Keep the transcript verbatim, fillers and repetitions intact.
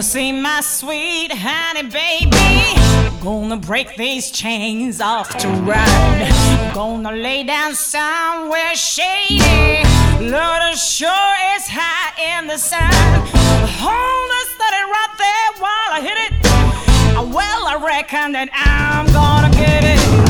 See my sweet honey baby, gonna break these chains off to ride. Gonna lay down somewhere shady. Lord, the shore is high in the sun. Hold it steady right there while I hit it. Well, I reckon that I'm gonna get it.